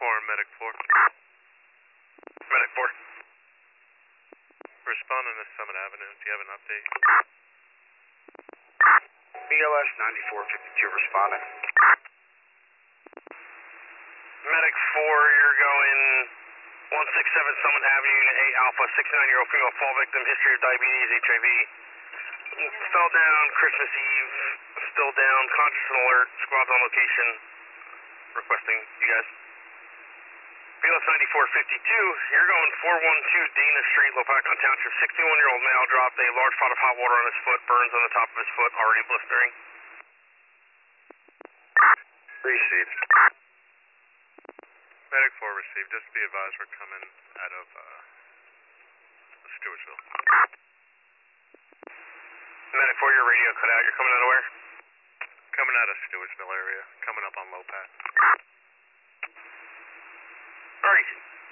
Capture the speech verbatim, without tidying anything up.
four and Medic four. Medic four. Responding to Summit Avenue. Do you have an update? B L S ninety-four fifty-two responding. Medic four, you're going one six seven Summit Avenue, Unit eight Alpha, sixty-nine-year-old female fall victim, history of diabetes, H I V. Fell down Christmas Eve, still down, conscious and alert, squad's on location, requesting you guys. B L S ninety-four fifty-two, you're going four one two Dana Street, Lopakon Township, sixty-one-year-old male dropped a large pot of hot water on his foot, burns on the top of his foot, already blistering. Received. Medic four received. Just be advised we're coming out of uh, Stewartsville. Medic four, your radio cut out. You're coming out of where? Coming out of Stewartsville area. Coming up on Lopat. Alright.